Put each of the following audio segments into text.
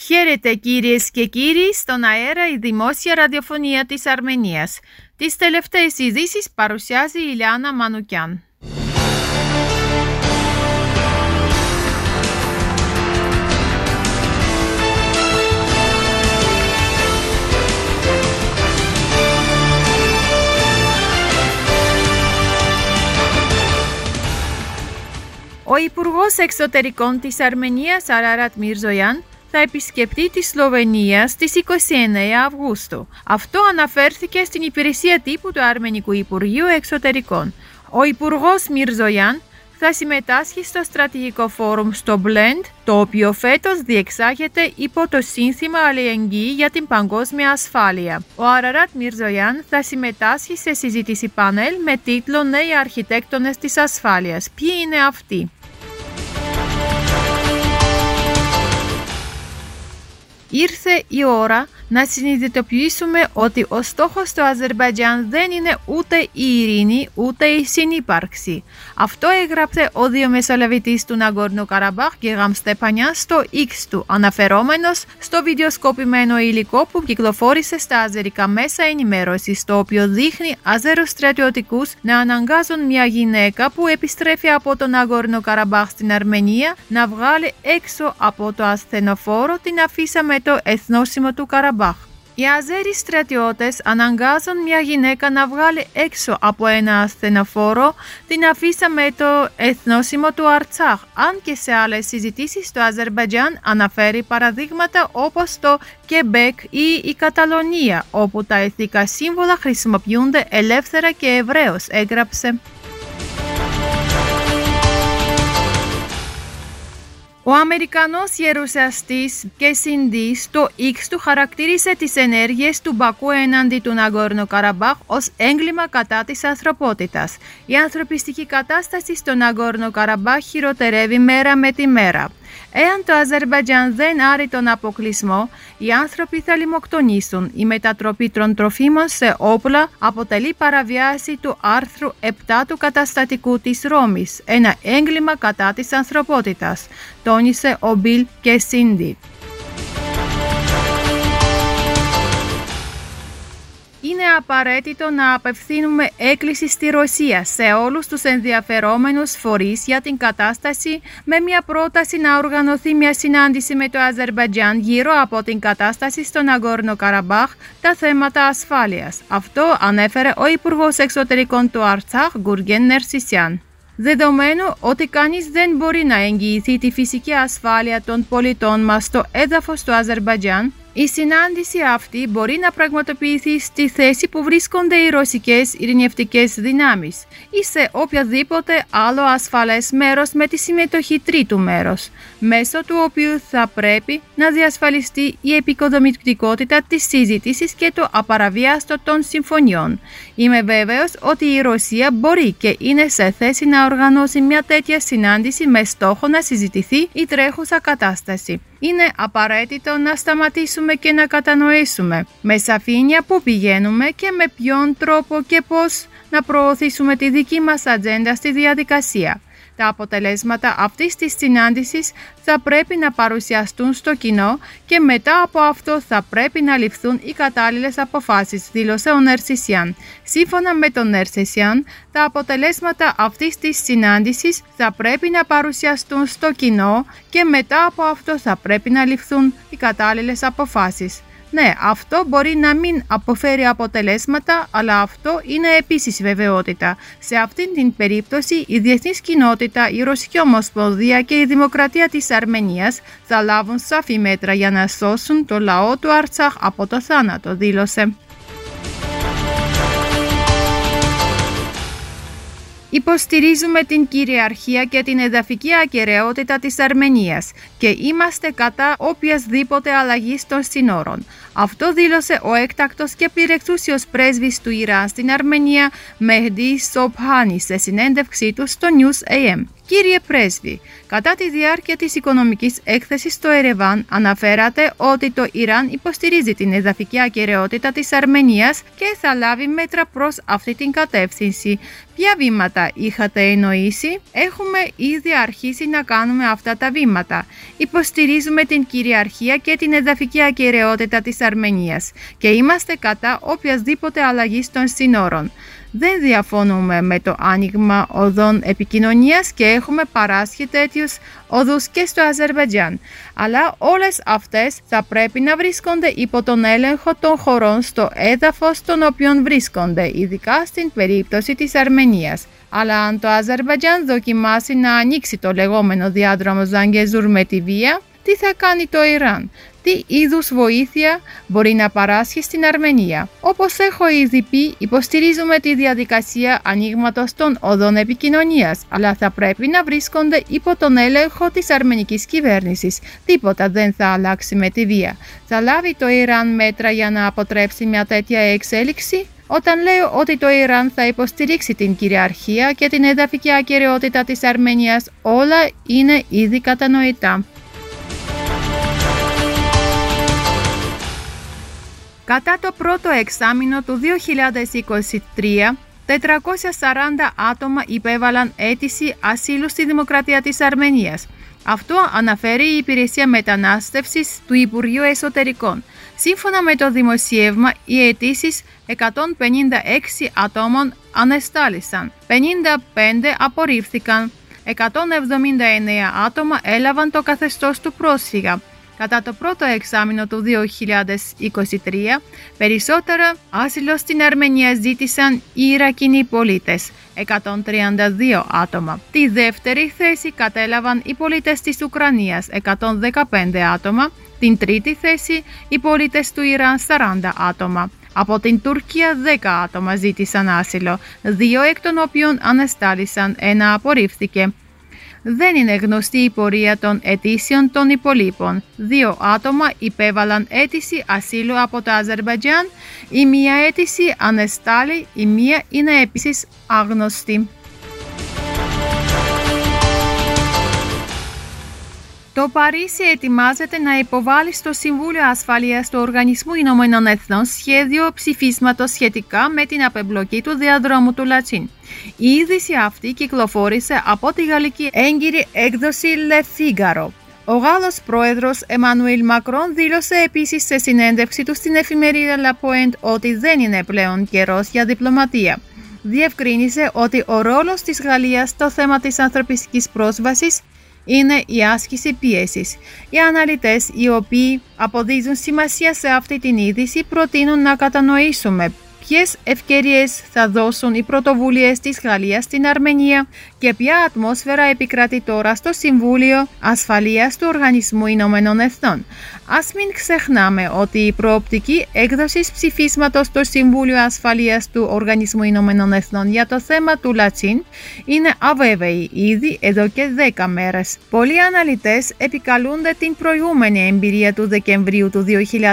Χαίρετε κυρίες και κύριοι, στον αέρα η δημόσια ραδιοφωνία της Αρμενίας. Τις τελευταίες ειδήσεις παρουσιάζει η Ιλιάνα Μανουκιάν. Ο Υπουργός Εξωτερικών της Αρμενίας, Αραrat Mirzoyan, θα επισκεφτεί τη Σλοβενία στις 29 Αυγούστου. Αυτό αναφέρθηκε στην υπηρεσία τύπου του Αρμενικού Υπουργείου Εξωτερικών. Ο Υπουργός Mirzoyan θα συμμετάσχει στο στρατηγικό φόρουμ στο Blend, το οποίο φέτος διεξάγεται υπό το σύνθημα Αλληλεγγύη για την παγκόσμια ασφάλεια. Ο Ararat Mirzoyan θα συμμετάσχει σε συζήτηση πάνελ με τίτλο «Νέοι αρχιτέκτονες της ασφάλειας». Ποιοι είναι αυτοί? Ήρθε η ώρα να συνειδητοποιήσουμε ότι ο στόχος του Αζερμπαϊτζάν δεν είναι ούτε η ειρήνη ούτε η συνύπαρξη. Αυτό έγραψε ο διαμεσολαβητής του Ναγκόρνο Καραμπάχ, Γκεγάμ Στεπανιάν, στο X του, αναφερόμενος στο βιντεοσκοπημένο υλικό που κυκλοφόρησε στα αζερικά μέσα ενημέρωσης, το οποίο δείχνει Αζέρους στρατιωτικούς να αναγκάζουν μια γυναίκα που επιστρέφει από τον Ναγκόρνο Καραμπάχ στην Αρμενία να βγάλει έξω από το ασθενοφόρο την αφίσα με το εθνόσημο του Καραμπάχ. Οι Αζέροι στρατιώτες αναγκάζουν μια γυναίκα να βγάλει έξω από ένα ασθενοφόρο την αφίσα με το εθνόσημο του Αρτσάχ, αν και σε άλλες συζητήσεις το Αζερμπαϊτζάν αναφέρει παραδείγματα όπως το Κεμπέκ ή η Καταλωνία, όπου τα εθνικά σύμβολα χρησιμοποιούνται ελεύθερα και ευρέως, έγραψε. Ο Αμερικανός γερουσιαστής Κεσίντι στο X του χαρακτήρισε τις ενέργειες του Μπακού έναντι του Ναγκόρνο Καραμπάχ ως έγκλημα κατά της ανθρωπότητας. Η ανθρωπιστική κατάσταση στο Ναγκόρνο Καραμπάχ χειροτερεύει μέρα με τη μέρα. Εάν το Αζερμπαϊτζάν δεν άρει τον αποκλεισμό, οι άνθρωποι θα λιμοκτονήσουν. Η μετατροπή των τροφίμων σε όπλα αποτελεί παραβιάση του άρθρου 7 του καταστατικού της Ρώμης, ένα έγκλημα κατά της ανθρωπότητας, τόνισε ο Μπιλ Κεσίντι. Είναι απαραίτητο να απευθύνουμε έκκληση στη Ρωσία σε όλους τους ενδιαφερόμενους φορείς για την κατάσταση, με μια πρόταση να οργανωθεί μια συνάντηση με το Αζερμπαϊτζάν γύρω από την κατάσταση στο Ναγκόρνο Καραμπάχ, τα θέματα ασφάλειας. Αυτό ανέφερε ο Υπουργός Εξωτερικών του Αρτσάχ, Γκούργεν Νερσισιάν. Δεδομένου ότι κανείς δεν μπορεί να εγγυηθεί τη φυσική ασφάλεια των πολιτών μας στο έδαφος του Αζερμπαϊτζάν, η συνάντηση αυτή μπορεί να πραγματοποιηθεί στη θέση που βρίσκονται οι ρωσικές ειρηνευτικές δυνάμεις ή σε οποιαδήποτε άλλο ασφαλές μέρος με τη συμμετοχή τρίτου μέρους, μέσω του οποίου θα πρέπει να διασφαλιστεί η επικοδομητικότητα της συζήτησης και το απαραβίαστο των συμφωνιών. Είμαι βέβαιος ότι η Ρωσία μπορεί και είναι σε θέση να οργανώσει μια τέτοια συνάντηση με στόχο να συζητηθεί η τρέχουσα κατάσταση. Είναι απαραίτητο να σταματήσουμε και να κατανοήσουμε με σαφήνεια πού πηγαίνουμε και με ποιον τρόπο και πώς να προωθήσουμε τη δική μας ατζέντα στη διαδικασία. Τα αποτελέσματα αυτής της συνάντησης θα πρέπει να παρουσιαστούν στο κοινό και μετά από αυτό θα πρέπει να ληφθούν οι κατάλληλες αποφάσεις, δήλωσε ο Νερσισιάν. Σύμφωνα με τον Νερσισιάν, τα αποτελέσματα αυτής της συνάντησης θα πρέπει να παρουσιαστούν στο κοινό και μετά από αυτό θα πρέπει να ληφθούν οι κατάλληλες αποφάσεις. Ναι, αυτό μπορεί να μην αποφέρει αποτελέσματα, αλλά αυτό είναι επίσης βεβαιότητα. Σε αυτήν την περίπτωση, η διεθνής κοινότητα, η Ρωσική Ομοσπονδία και η Δημοκρατία της Αρμενίας θα λάβουν σαφή μέτρα για να σώσουν το λαό του Αρτσάχ από το θάνατο, δήλωσε. Υποστηρίζουμε την κυριαρχία και την εδαφική ακεραιότητα της Αρμενίας και είμαστε κατά οποιασδήποτε αλλαγής των συνόρων. Αυτό δήλωσε ο έκτακτος και πληρεξούσιος πρέσβης του Ιράν στην Αρμενία, Μεχντί Σοπχάνη, σε συνέντευξή του στο News AM. Κύριε Πρέσβη, κατά τη διάρκεια της οικονομικής έκθεσης στο Ερεβάν αναφέρατε ότι το Ιράν υποστηρίζει την εδαφική ακεραιότητα της Αρμενίας και θα λάβει μέτρα προς αυτή την κατεύθυνση. Ποια βήματα είχατε εννοήσει? Έχουμε ήδη αρχίσει να κάνουμε αυτά τα βήματα. Υποστηρίζουμε την κυριαρχία και την εδαφική ακεραιότητα της Αρμενίας και είμαστε κατά οποιασδήποτε αλλαγής των σύνορων. Δεν διαφωνούμε με το άνοιγμα οδών επικοινωνίας και έχουμε παράσχει τέτοιους οδούς και στο Αζερμπαϊτζάν. Αλλά όλες αυτές θα πρέπει να βρίσκονται υπό τον έλεγχο των χωρών στο έδαφος των οποίων βρίσκονται, ειδικά στην περίπτωση της Αρμενίας. Αλλά αν το Αζερμπαϊτζάν δοκιμάσει να ανοίξει το λεγόμενο διάδρομο Ζαγκεζούρ με τη βία, τι θα κάνει το Ιράν? Τι είδους βοήθεια μπορεί να παράσχει στην Αρμενία? Όπως έχω ήδη πει, υποστηρίζουμε τη διαδικασία ανοίγματος των οδών επικοινωνίας, αλλά θα πρέπει να βρίσκονται υπό τον έλεγχο της αρμενικής κυβέρνησης. Τίποτα δεν θα αλλάξει με τη βία. Θα λάβει το Ιράν μέτρα για να αποτρέψει μια τέτοια εξέλιξη? Όταν λέω ότι το Ιράν θα υποστηρίξει την κυριαρχία και την εδαφική ακεραιότητα της Αρμενίας, όλα είναι ήδη κατανοητά. Κατά το πρώτο εξάμηνο του 2023, 440 άτομα υπέβαλαν αίτηση ασύλου στη Δημοκρατία της Αρμενίας. Αυτό αναφέρει η Υπηρεσία Μετανάστευσης του Υπουργείου Εσωτερικών. Σύμφωνα με το δημοσίευμα, οι αιτήσεις 156 ατόμων ανεστάλησαν, 55 απορρίφθηκαν, 179 άτομα έλαβαν το καθεστώς του πρόσφυγα. Κατά το πρώτο εξάμηνο του 2023, περισσότερα άσυλο στην Αρμενία ζήτησαν οι Ιρακινοί πολίτες, 132 άτομα. Τη δεύτερη θέση κατέλαβαν οι πολίτες της Ουκρανίας, 115 άτομα. Την τρίτη θέση οι πολίτες του Ιράν, 40 άτομα. Από την Τουρκία 10 άτομα ζήτησαν άσυλο, 2 εκ των οποίων ανεστάλησαν, 1 απορρίφθηκε. Δεν είναι γνωστή η πορεία των αιτήσεων των υπολείπων. 2 άτομα υπέβαλαν αίτηση ασύλου από το Αζερμπαϊτζάν, η μία αίτηση ανεστάλη, η μία είναι επίσης άγνωστη. Το Παρίσι ετοιμάζεται να υποβάλει στο Συμβούλιο Ασφαλείας του Οργανισμού Ηνωμένων Εθνών σχέδιο ψηφίσματος σχετικά με την απεμπλοκή του διαδρόμου του Λατσίν. Η είδηση αυτή κυκλοφόρησε από τη γαλλική έγκυρη έκδοση Le Figaro. Ο Γάλλος πρόεδρος Εμμανουήλ Μακρόν δήλωσε επίσης σε συνέντευξη του στην εφημερίδα La Point ότι δεν είναι πλέον καιρός για διπλωματία. Διευκρίνησε ότι ο ρόλος της Γαλλίας στο θέμα της ανθρωπιστικής πρόσβασης είναι η άσκηση πίεσης. Οι αναλυτές οι οποίοι αποδίδουν σημασία σε αυτή την είδηση προτείνουν να κατανοήσουμε ποιες ευκαιρίες θα δώσουν οι πρωτοβουλίες της Γαλλίας στην Αρμενία και ποια ατμόσφαιρα επικρατεί τώρα στο Συμβούλιο Ασφαλείας του Οργανισμού Ηνωμένων Εθνών. Ας μην ξεχνάμε ότι η προοπτική έκδοση ψηφίσματος στο Συμβούλιο Ασφαλείας του Οργανισμού Ηνωμένων Εθνών για το θέμα του Λατσίν είναι αβέβαιη ήδη εδώ και 10 μέρες. Πολλοί αναλυτές επικαλούνται την προηγούμενη εμπειρία του Δεκεμβρίου του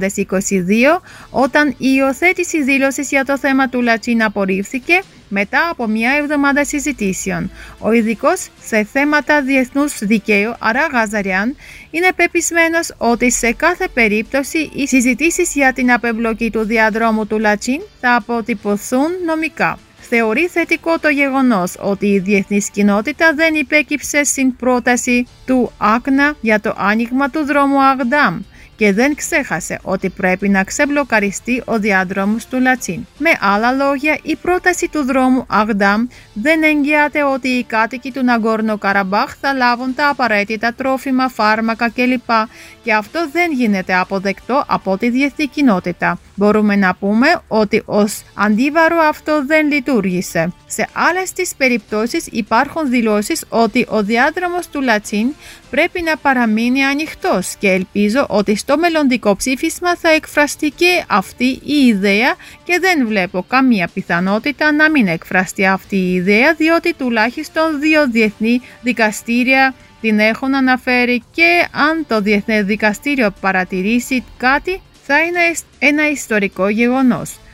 2022, όταν η υιοθέτηση δήλωσης για το θέμα του Λατσίν απορρίφθηκε μετά από μια εβδομάδα συζητήσεων. Ο ειδικός σε θέματα διεθνούς δικαίου, Άρα Γαζαριάν, είναι πεπισμένος ότι σε κάθε περίπτωση οι συζητήσεις για την απεμπλοκή του διαδρόμου του Λατσίν θα αποτυπωθούν νομικά. Θεωρεί θετικό το γεγονός ότι η διεθνής κοινότητα δεν υπέκυψε στην πρόταση του ΑΚΝΑ για το άνοιγμα του δρόμου Αγδάμ και δεν ξέχασε ότι πρέπει να ξεμπλοκαριστεί ο διάδρομος του Λατσίν. Με άλλα λόγια, η πρόταση του δρόμου Αγδάμ δεν εγγυάται ότι οι κάτοικοι του Ναγκόρνο Καραμπάχ θα λάβουν τα απαραίτητα τρόφιμα, φάρμακα κλπ. Και αυτό δεν γίνεται αποδεκτό από τη διεθνή κοινότητα. Μπορούμε να πούμε ότι ως αντίβαρο αυτό δεν λειτουργήσε. Σε άλλες τις περιπτώσεις υπάρχουν δηλώσεις ότι ο διάδρομος του Λατσίν πρέπει να παραμείνει ανοιχτός και ελπίζω ότι στο μελλοντικό ψήφισμα θα εκφραστεί και αυτή η ιδέα και δεν βλέπω καμία πιθανότητα να μην εκφραστεί αυτή η ιδέα, διότι τουλάχιστον 2 διεθνή δικαστήρια την έχουν αναφέρει και αν το Διεθνές Δικαστήριο παρατηρήσει κάτι θα είναι ένα ιστορικό γεγονός.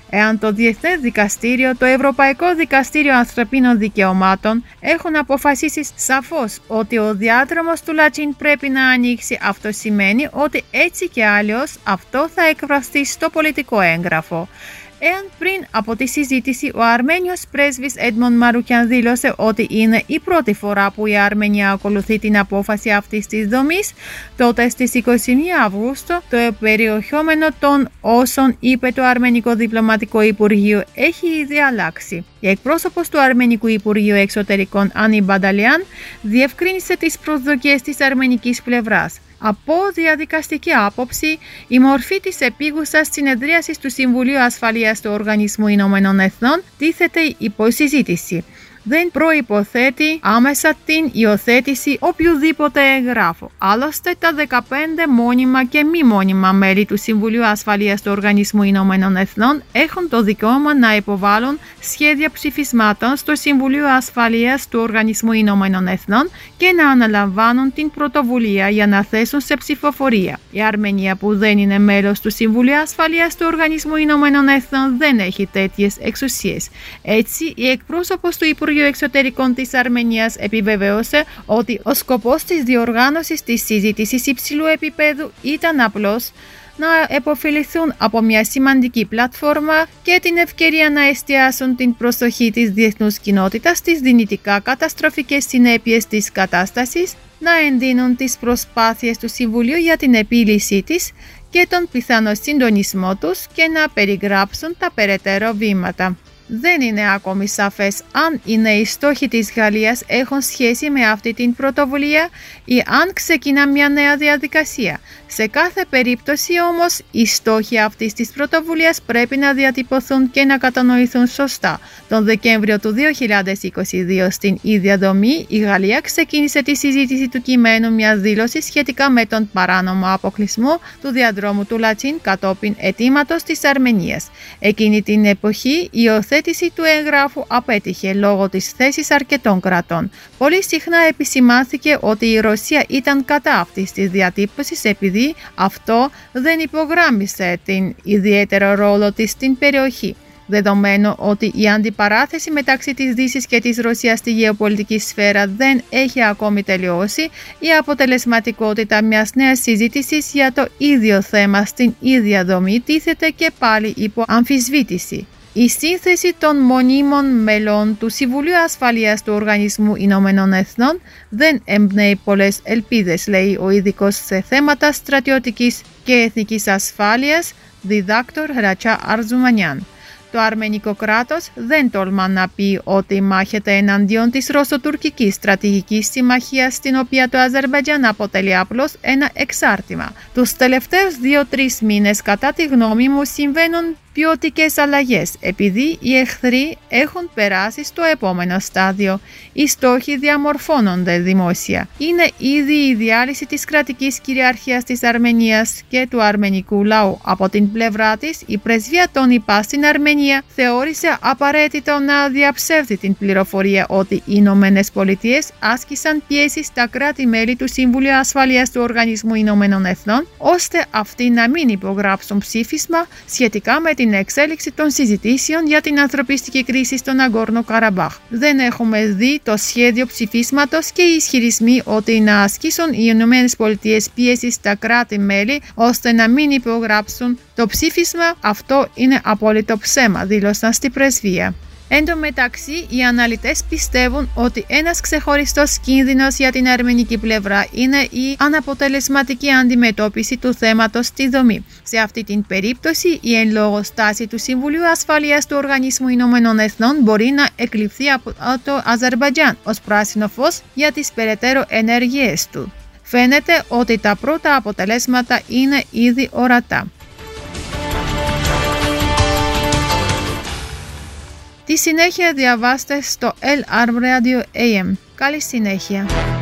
εάν το Διεθνές Δικαστήριο, το Ευρωπαϊκό Δικαστήριο Ανθρωπίνων Δικαιωμάτων έχουν αποφασίσει σαφώς ότι ο διάδρομος του Λατσίν πρέπει να ανοίξει, αυτό σημαίνει ότι έτσι και αλλιώς αυτό θα εκφραστεί στο πολιτικό έγγραφο. Εάν πριν από τη συζήτηση ο Αρμένιος πρέσβης Έντμον Μαρουκιάν δήλωσε ότι είναι η πρώτη φορά που η Αρμενία ακολουθεί την απόφαση αυτής της δομής, τότε στις 21 Αυγούστου το περιεχόμενο των όσων είπε το Αρμενικό Διπλωματικό Υπουργείο έχει ήδη αλλάξει. Η εκπρόσωπος του Αρμενικού Υπουργείου Εξωτερικών Άννη Μπανταλιάν διευκρίνησε τις προσδοκίες της αρμενικής πλευράς. Από διαδικαστική άποψη, η μορφή της επίγουσας συνεδρίασης του Συμβουλίου Ασφαλείας του Οργανισμού Ηνωμένων Εθνών τίθεται υπό συζήτηση. Δεν προϋποθέτει άμεσα την υιοθέτηση οποιοδήποτε εγγράφου. Άλλωστε, τα 15 μόνιμα και μη μόνιμα μέλη του Συμβουλίου Ασφαλείας του Οργανισμού Ηνωμένων Εθνών έχουν το δικαίωμα να υποβάλουν σχέδια ψηφισμάτων στο Συμβουλίο Ασφαλείας του Οργανισμού Ηνωμένων Εθνών και να αναλαμβάνουν την πρωτοβουλία για να θέσουν σε ψηφοφορία. Η Αρμενία, που δεν είναι μέλος του Συμβουλίου Ασφαλείας του Οργανισμού Ηνωμένων Εθνών, δεν έχει τέτοιες εξουσίες. Έτσι, η εκπρόσωπος του Υπουργείου Εξωτερικών της Αρμενίας επιβεβαίωσε ότι ο σκοπός της διοργάνωσης της συζήτησης υψηλού επίπεδου ήταν απλώς να επωφεληθούν από μια σημαντική πλατφόρμα και την ευκαιρία να εστιάσουν την προσοχή της διεθνούς κοινότητας στις δυνητικά καταστροφικές συνέπειες της κατάστασης, να εντείνουν τις προσπάθειες του Συμβουλίου για την επίλυσή της και τον πιθανό συντονισμό τους και να περιγράψουν τα περαιτέρω βήματα. Δεν είναι ακόμη σαφές αν οι νέοι στόχοι της Γαλλίας έχουν σχέση με αυτή την πρωτοβουλία ή αν ξεκινά μια νέα διαδικασία. Σε κάθε περίπτωση όμως, οι στόχοι αυτής της πρωτοβουλίας πρέπει να διατυπωθούν και να κατανοηθούν σωστά. Τον Δεκέμβριο του 2022, στην ίδια δομή, η Γαλλία ξεκίνησε τη συζήτηση του κειμένου μιας δήλωσης σχετικά με τον παράνομο αποκλεισμό του διαδρόμου του Λατσίν κατόπιν αιτήματος της Αρμενίας. Εκείνη την εποχή, η υιοθέτηση του εγγράφου απέτυχε λόγω της θέσης αρκετών κρατών. Πολύ συχνά επισημάνθηκε ότι η Ρωσία ήταν κατά αυτής της διατύπωσης επειδή αυτό δεν υπογράμμισε την ιδιαίτερο ρόλο της στην περιοχή. Δεδομένου ότι η αντιπαράθεση μεταξύ της Δύσης και της Ρωσίας στη γεωπολιτική σφαίρα δεν έχει ακόμη τελειώσει, η αποτελεσματικότητα μιας νέας συζήτησης για το ίδιο θέμα στην ίδια δομή τίθεται και πάλι υπό αμφισβήτηση. Η σύνθεση των μονίμων μελών του Συμβουλίου Ασφαλείας του Οργανισμού Ηνωμένων Εθνών δεν εμπνέει πολλές ελπίδες, λέει ο ειδικός σε θέματα στρατιωτικής και εθνικής ασφάλειας, διδάκτορ Ρατσά Αρζουμανιάν. Το αρμενικό κράτος δεν τολμά να πει ότι μάχεται εναντίον της ρωσοτουρκικής στρατηγικής συμμαχίας, στην οποία το Αζερμπαϊτζάν αποτελεί απλώς ένα εξάρτημα. Τους τελευταίους 2-3 μήνες, κατά τη γνώμη μου, συμβαίνουν ποιοτικές αλλαγές, επειδή οι εχθροί έχουν περάσει στο επόμενο στάδιο. Οι στόχοι διαμορφώνονται δημόσια. Είναι ήδη η διάλυση της κρατικής κυριαρχίας της Αρμενίας και του αρμενικού λαού. Από την πλευρά της, η πρεσβεία των ΗΠΑ στην Αρμενία θεώρησε απαραίτητο να διαψεύδει την πληροφορία ότι οι Ηνωμένες Πολιτείες άσκησαν πίεση στα κράτη-μέλη του Συμβουλίου Ασφαλείας του Οργανισμού Ηνωμένων Εθνών, ώστε αυτοί να μην υπογράψουν ψήφισμα σχετικά με την εξέλιξη των συζητήσεων για την ανθρωπιστική κρίση στον Ναγκόρνο Καραμπάχ. Δεν έχουμε δει το σχέδιο ψηφίσματος και οι ισχυρισμοί ότι να ασκήσουν οι ΗΠΑ πίεση στα κράτη-μέλη ώστε να μην υπογράψουν το ψήφισμα, αυτό είναι απόλυτο ψέμα, δήλωσαν στη πρεσβεία. Εν τω μεταξύ, οι αναλυτές πιστεύουν ότι ένας ξεχωριστός κίνδυνος για την αρμενική πλευρά είναι η αναποτελεσματική αντιμετώπιση του θέματος στη δομή. Σε αυτή την περίπτωση, η εν λόγω στάση του Συμβουλίου Ασφαλείας του Οργανισμού Ηνωμένων Εθνών μπορεί να εκλειφθεί από το Αζερμπαϊτζάν ως πράσινο φως για τις περαιτέρω ενέργειές του. Φαίνεται ότι τα πρώτα αποτελέσματα είναι ήδη ορατά. Τη συνέχεια διαβάστε στο El Arm Radio AM. Καλή συνέχεια.